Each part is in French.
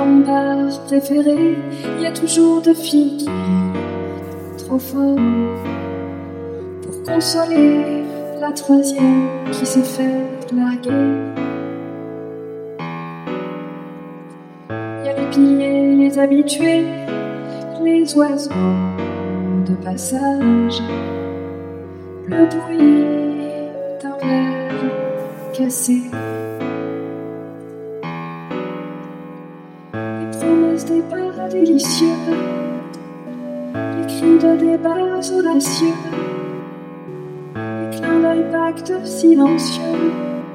Dans mon bar préféré, y a toujours deux filles qui rient trop fort pour consoler la troisième qui s'est fait larguer. Y a les piliers, les habitués, les oiseaux de passage, le bruit d'un verre cassé, les promesses des bars délicieux, les cris de débats audacieux, les clins d'œil pactes silencieux,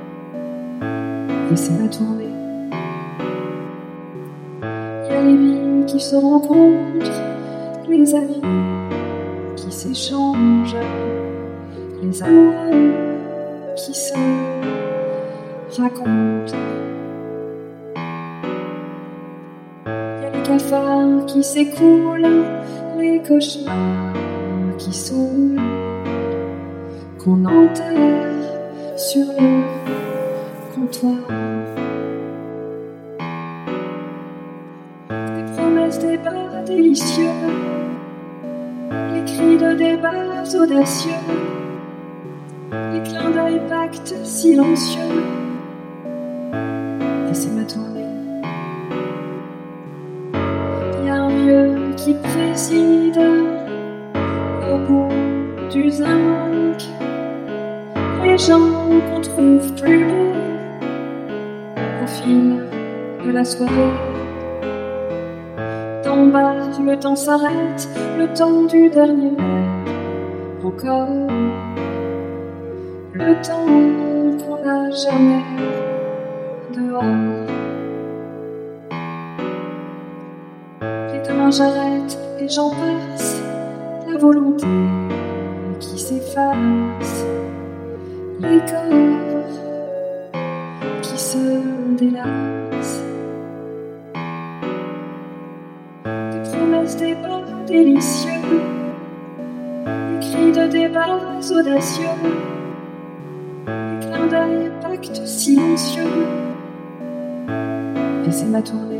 et c'est la tournée. Y a les vies qui se rencontrent, les avis qui s'échangent, les amoureux qui se racontent. Y a les cafards qui s'écoulent, les cauchemars qui saoulent, qu'on enterre sur le comptoir. Les promesses des bars délicieux, les cris de débats audacieux, les clins d'œil pactes silencieux, et c'est ma tournée. Y a un vieux qui préside au bout du zinc, les gens qu'on trouve plus beaux au fil de la soirée. Dans mon bar, le temps s'arrête, le temps du dernier verre. Encore le temps qu'on n'a jamais dehors. Et demain j'arrête et j'en passe, la volonté qui s'efface, les corps qui se délassent. Des promesses, des bars délicieux, les cris de débats audacieux, les clins d'œil pactes silencieux, et c'est ma tournée.